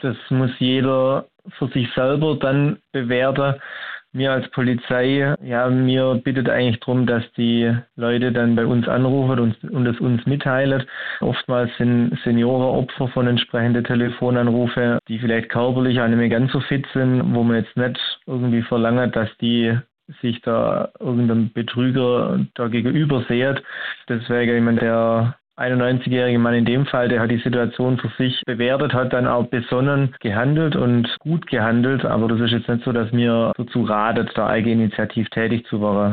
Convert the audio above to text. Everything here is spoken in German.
Das muss jeder für sich selber dann bewerten. Wir als Polizei, mir bittet eigentlich darum, dass die Leute dann bei uns anrufen und es uns mitteilen. Oftmals sind Senioren Opfer von entsprechenden Telefonanrufen, die vielleicht körperlich auch nicht mehr ganz so fit sind, wo man jetzt nicht irgendwie verlangt, dass die sich da irgendeinem Betrüger da gegenüber sehen. Deswegen, der 91-jährige Mann in dem Fall, der hat die Situation für sich bewertet, hat dann auch besonnen gehandelt und gut gehandelt. Aber das ist jetzt nicht so, dass mir dazu ratet, da eigeninitiativ tätig zu werden.